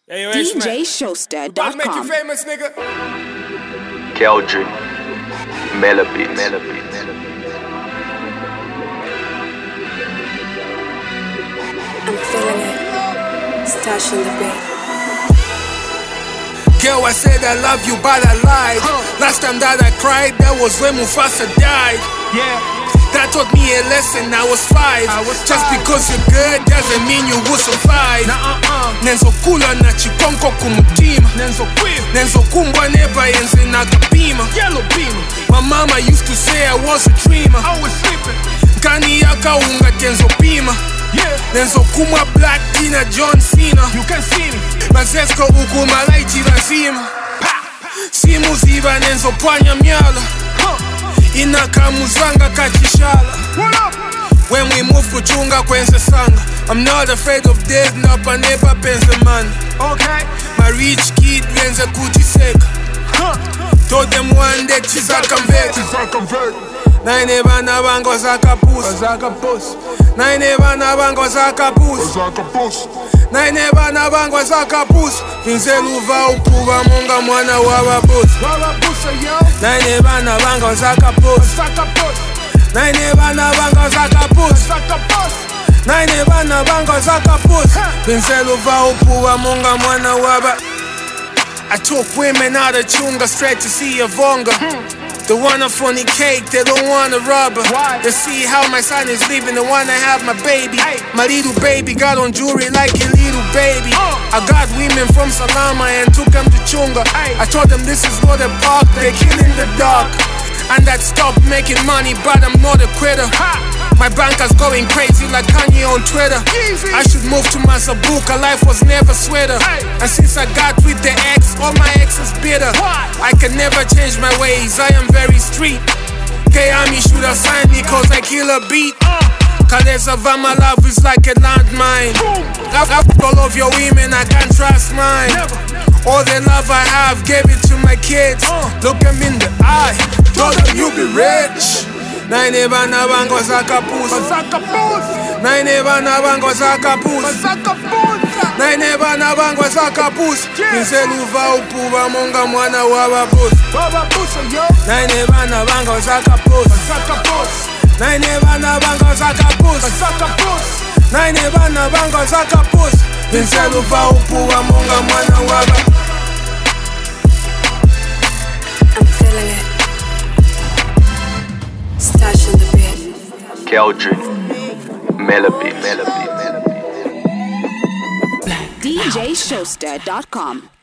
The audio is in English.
DJShowster.com. About to make you famous, nigga. Keldrin, Melabit. I'm feeling it, stash in the bed. Girl, I said I love you, but I lied. Last time that I cried, that was when Mufasa died. Yeah. That taught me a lesson, I was five. Just because you're good doesn't mean you will survive. Nenzo kula na chikonko kumutima. Nenzo kumbwa neba yenze na kapima. Yellow beam. My mama used to say I was a dreamer. I was sleeping. Kani yaka unga tenzo pima. Yeah. Nenzo kumwa Black Tina John Cena. You can see me. Mazesko ukuma laiti vazima. Simu ziva nenzo pwanya myala. Inakamuzanga kachishala. When we move kuchunga kwenze sanga. I'm not afraid of death, napa never penze man. Okay. My rich kid wenze kuchiseka. Told them one day chisaka mveka. Naine bana bango zakapusa. Naine bana bango zakapusa. Naine bana bango zakapusa. Vinzeluva upuva munga mwana wababusa. Naine bana bango zakapusa. Naine bana bango zakapusa. Naine bana bango zakapusa. Vinzeluva upuva munga mwana waba. I took women out of Chunga straight to see a Vonga. They want a funny cake, they don't want a rubber. They see how my son is living, they wanna have my baby. My little baby got on jewelry like a little baby. I got women from Salama and took them to Chunga. I told them this is not a park, they kill in the dark. And that stopped making money, but I'm not a quitter. My banker's going crazy like Kanye on Twitter. I should move to Masabuka, life was never sweeter. And since I got with the ex, all my exes bitter. I can never change my ways, I am very street. K-Ami should have signed me cause I kill a beat. Kalesa my love is like a landmine. After all of your women, I can't trust mine. All the love I have, gave it to my kids. Look them in the eye, told them you be rich. Naine bana bango zakapusa. Naine bana bango zakapusa. Naine bana bango zakapusa. Vinzeluva upuva munga mwana wababusa. Naine bana bango zakapusa. Naine bana bango zakapusa. Naine bana bango zakapusa. Vinzeluva upuva munga mwana wababusa. I'm feeling it. Stash in the bed. Keldrin, Melabit. DJShowster.com.